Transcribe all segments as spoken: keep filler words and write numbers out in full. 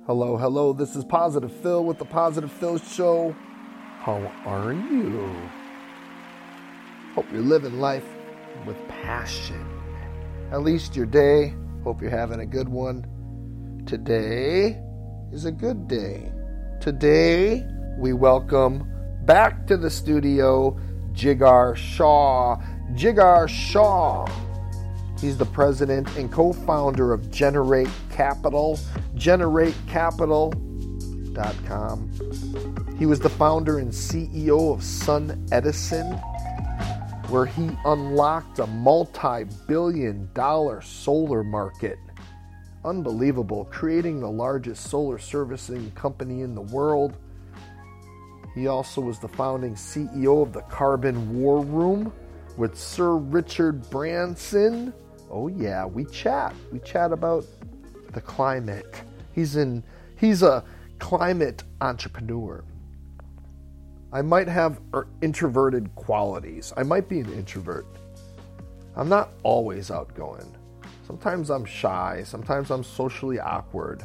Hello, hello, this is Positive Phil with the Positive Phil Show. How are you? Hope you're living life with passion. At least your day. Hope you're having a good one. Today is a good day. Today, we welcome back to the studio Jigar Shah. Jigar Shah. He's the president and co-founder of Generate Capital, generate capital dot com. He was the founder and C E O of SunEdison, where he unlocked a multi-billion dollar solar market. Unbelievable, creating the largest solar servicing company in the world. He also was the founding C E O of the Carbon War Room with Sir Richard Branson. Oh yeah, we chat. We chat about the climate. He's in he's a climate entrepreneur. I might have introverted qualities. I might be an introvert. I'm not always outgoing. Sometimes I'm shy. Sometimes I'm socially awkward.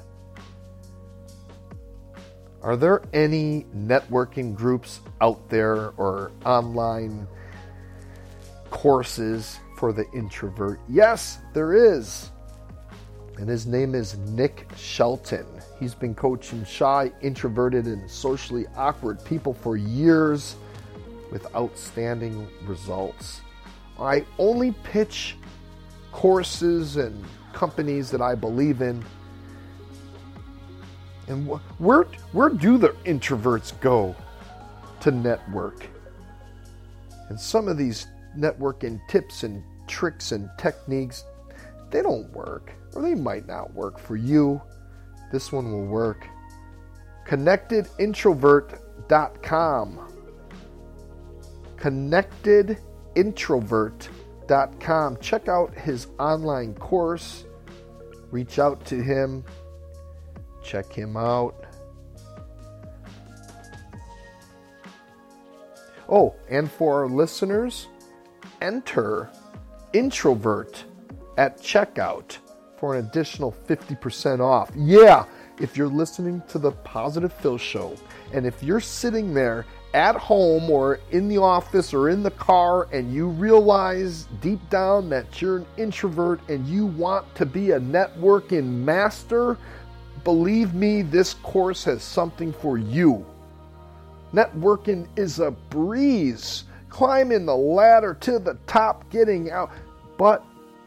Are there any networking groups out there or online courses for the introvert? Yes, there is. And his name is Nick Shelton. He's been coaching shy, introverted, and socially awkward people for years with outstanding results. I only pitch courses and companies that I believe in. And where, where do the introverts go to network? And some of these networking tips and tricks and techniques, they don't work, or they might not work for you. This one will work. connected introvert dot com. connected introvert dot com. Check out his online course. Reach out to him. Check him out. Oh, and for our listeners, enter introvert at checkout for an additional fifty percent off. Yeah, if you're listening to the Positive Phil Show, and if you're sitting there at home or in the office or in the car and you realize deep down that you're an introvert and you want to be a networking master, believe me, this course has something for you. Networking is a breeze. Climbing the ladder to the top, getting out. But,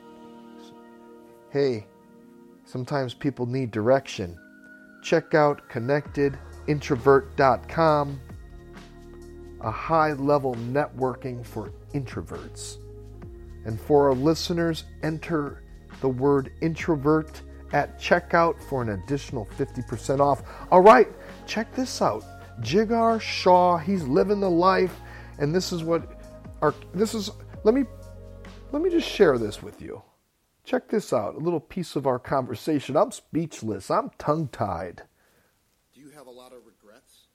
hey, sometimes people need direction. Check out connected introvert dot com, a high-level networking for introverts. And for our listeners, enter the word introvert at checkout for an additional fifty percent off. All right, check this out. Jigar Shah, he's living the life, and this is what our this is let me let me just share this with you. Check this out, a little piece of our conversation. I'm speechless. I'm tongue-tied. Do you have a lot of regrets?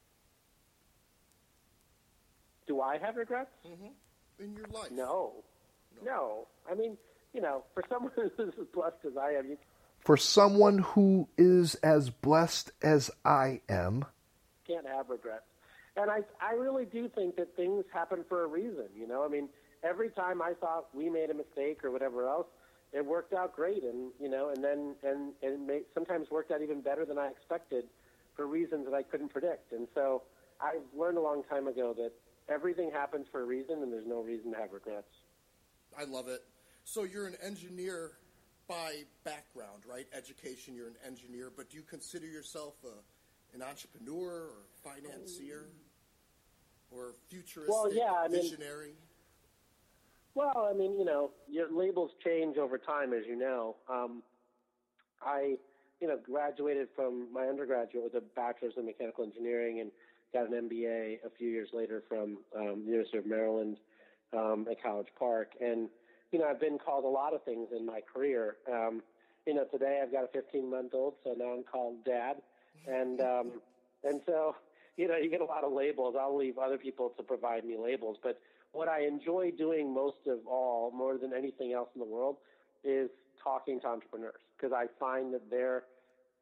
Do I have regrets? Mm-hmm. In your life? No. no. No. I mean, you know, for someone who's as blessed as I am, you For someone who is as blessed as I am, can't have regrets. And I, I really do think that things happen for a reason, you know? I mean, every time I thought we made a mistake or whatever else, it worked out great, and, you know, and then, and, and it may, sometimes worked out even better than I expected for reasons that I couldn't predict. And so I've learned a long time ago that everything happens for a reason, and there's no reason to have regrets. I love it. So you're an engineer by background, right? Education, you're an engineer, but do you consider yourself a an entrepreneur or financier or futuristic well, yeah, I mean, visionary? Well, I mean, you know, your labels change over time, as you know. Um, I, you know, graduated from my undergraduate with a bachelor's in mechanical engineering and got an M B A a few years later from um, the University of Maryland um, at College Park. And, you know, I've been called a lot of things in my career. Um, you know, today I've got a fifteen-month-old, so now I'm called Dad. And um, and so, you know, you get a lot of labels. I'll leave other people to provide me labels. But what I enjoy doing most of all, more than anything else in the world, is talking to entrepreneurs, because I find that they're uh,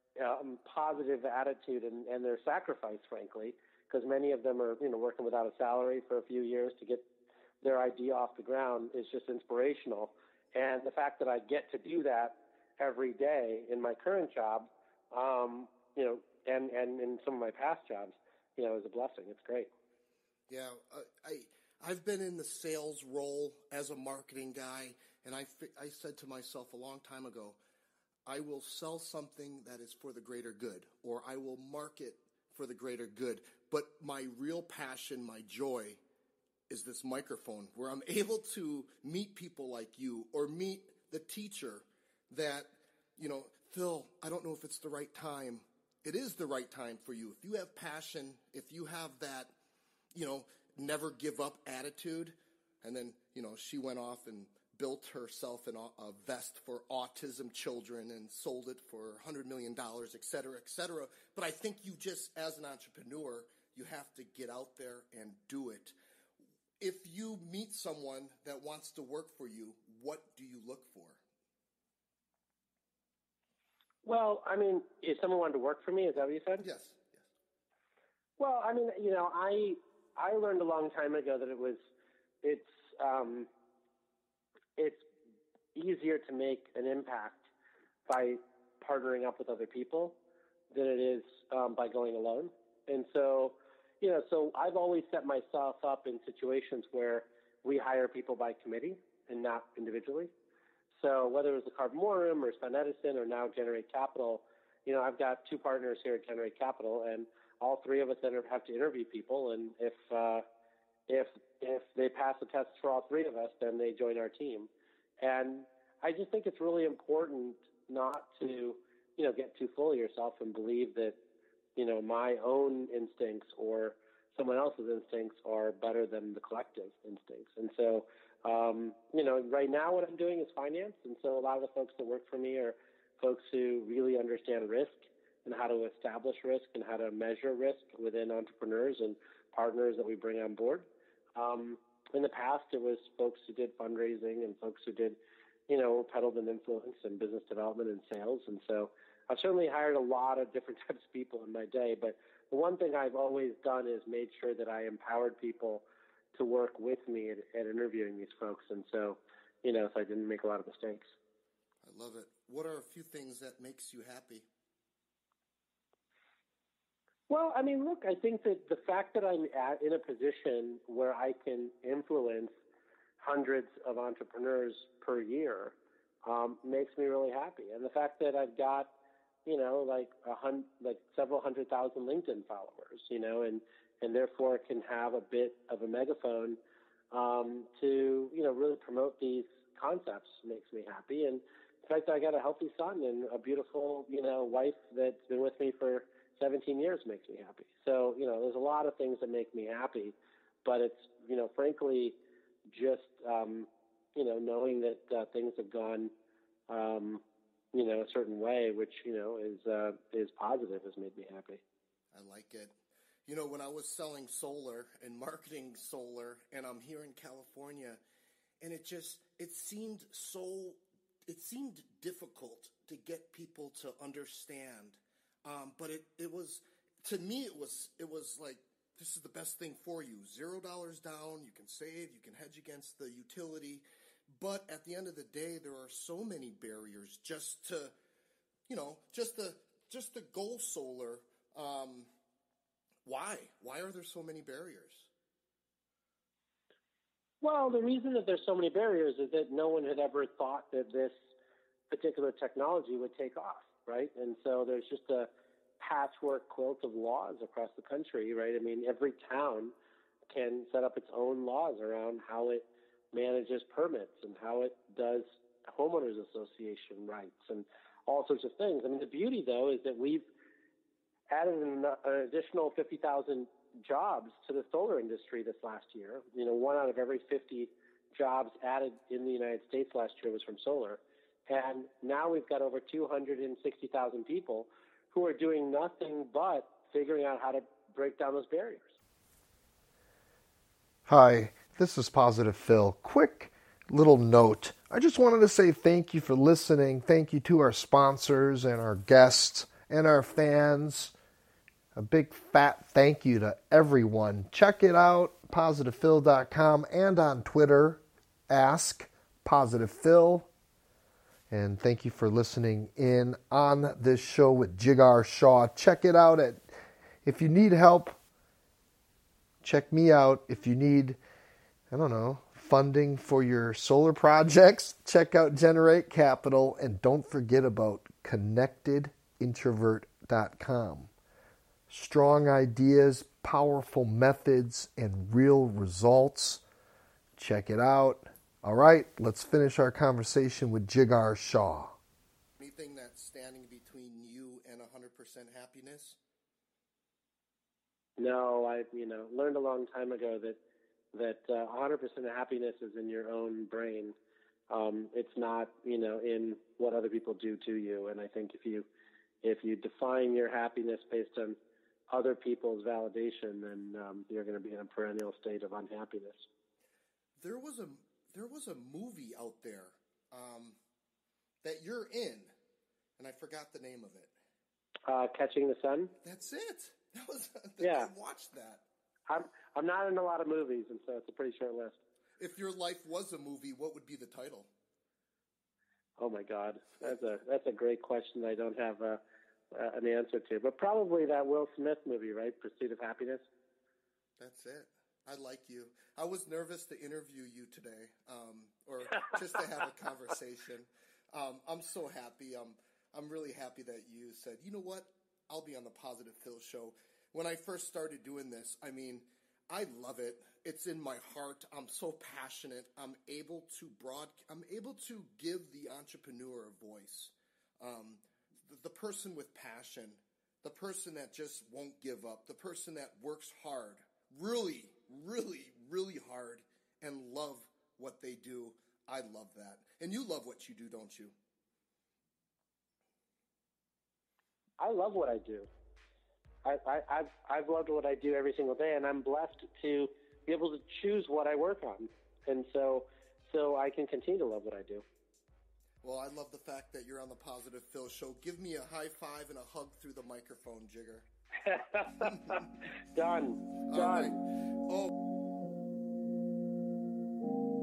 um, positive attitude and, and their sacrifice, frankly, because many of them are, you know, working without a salary for a few years to get their idea off the ground is just inspirational. And the fact that I get to do that every day in my current job, um, you know, and, and in some of my past jobs, you know, is a blessing. It's great. Yeah, uh, I, I've been in the sales role as a marketing guy, and I, I said to myself a long time ago, I will sell something that is for the greater good, or I will market for the greater good. But my real passion, my joy, is this microphone where I'm able to meet people like you or meet the teacher that, you know, Phil, I don't know if it's the right time. It is the right time for you. If you have passion, if you have that, you know, never give up attitude. And then, you know, she went off and built herself an, a vest for autism children and sold it for one hundred million dollars, et cetera, et cetera. But I think you just, as an entrepreneur, you have to get out there and do it. If you meet someone that wants to work for you, what do you look for? Well, I mean, if someone wanted to work for me, is that what you said? Yes. Yes. Well, I mean, you know, I I learned a long time ago that it was it's um, it's easier to make an impact by partnering up with other people than it is um, by going alone. And so, you know, so I've always set myself up in situations where we hire people by committee and not individually. So whether it was the Carbon War Room or SunEdison or now Generate Capital, you know, I've got two partners here at Generate Capital, and all three of us then have to interview people. And if uh, if if they pass the tests for all three of us, then they join our team. And I just think it's really important not to, you know, get too full of yourself and believe that, you know, my own instincts or someone else's instincts are better than the collective instincts. And so, um, you know, right now what I'm doing is finance. And so a lot of the folks that work for me are folks who really understand risk and how to establish risk and how to measure risk within entrepreneurs and partners that we bring on board. Um, in the past, it was folks who did fundraising and folks who did, you know, peddled an influence and business development and sales. And so I've certainly hired a lot of different types of people in my day, but the one thing I've always done is made sure that I empowered people to work with me at, at interviewing these folks. And so, you know, so I didn't make a lot of mistakes. I love it. What are a few things that makes you happy? Well, I mean, look, I think that the fact that I'm at, in a position where I can influence hundreds of entrepreneurs per year um, makes me really happy. And the fact that I've got, you know, like a hun- like several hundred thousand LinkedIn followers, you know, and, and therefore can have a bit of a megaphone um, to, you know, really promote these concepts makes me happy. And the fact that I got a healthy son and a beautiful, you know, wife that's been with me for seventeen years makes me happy. So, you know, there's a lot of things that make me happy, but it's, you know, frankly, just, um, you know, knowing that uh, things have gone, um, you know, a certain way, which, you know, is, uh, is positive, has made me happy. I like it. You know, when I was selling solar and marketing solar, and I'm here in California, and it just, it seemed so, it seemed difficult to get people to understand. Um, but it, it was, to me, it was, it was like, this is the best thing for you. Zero dollars down, you can save, you can hedge against the utility. But at the end of the day, there are so many barriers just to, you know, just the, just the go solar. Um, why? Why are there so many barriers? Well, the reason that there's so many barriers is that no one had ever thought that this particular technology would take off. Right. And so there's just a patchwork quilt of laws across the country. Right. I mean, every town can set up its own laws around how it manages permits and how it does homeowners association rights and all sorts of things. I mean, the beauty, though, is that we've added an, an additional fifty thousand jobs to the solar industry this last year. You know, one out of every fifty jobs added in the United States last year was from solar. And now we've got over two hundred sixty thousand people who are doing nothing but figuring out how to break down those barriers. Hi, this is Positive Phil. Quick little note. I just wanted to say thank you for listening. Thank you to our sponsors and our guests. and our fans. A big fat thank you to everyone. Check it out, positive phil dot com, and on Twitter, ask positive phil. And thank you for listening in on this show with Jigar Shah. Check it out. At if you need help, check me out. If you need, I don't know, funding for your solar projects, check out Generate Capital. And don't forget about connected introvert dot com. Strong ideas, powerful methods, and real results. Check it out. All right, let's finish our conversation with Jigar Shah. Anything that's standing between you and one hundred percent happiness? No, I you know learned a long time ago that that uh, one hundred percent of happiness is in your own brain. Um, it's not you know in what other people do to you. And I think if you if you define your happiness based on other people's validation, then um, you're going to be in a perennial state of unhappiness. There was a there was a movie out there um, that you're in, and I forgot the name of it. Uh, Catching the Sun. That's it. That was yeah. I watched that. I'm I'm not in a lot of movies, and so it's a pretty short list. If your life was a movie, what would be the title? Oh my God, that's a that's a great question. I don't have a, uh, an answer to, but probably that Will Smith movie, right? Pursuit of Happiness. That's it. I like you. I was nervous to interview you today, um, or just to have a conversation. Um, I'm so happy. I'm I'm really happy that you said, you know what, I'll be on the Positive Phil show. When I first started doing this, I mean, I love it. It's in my heart. I'm so passionate. I'm able to broad. I'm able to give the entrepreneur a voice, um, the, the person with passion, the person that just won't give up, the person that works hard, really, really, really hard, and love what they do. I love that, and you love what you do, don't you? I love what I do. I, I, I've, I've loved what I do every single day, and I'm blessed to be able to choose what I work on. And so, so I can continue to love what I do. Well, I love the fact that you're on the Positive Phil show. Give me a high five and a hug through the microphone, Jigger. Done. Done. All right. Oh.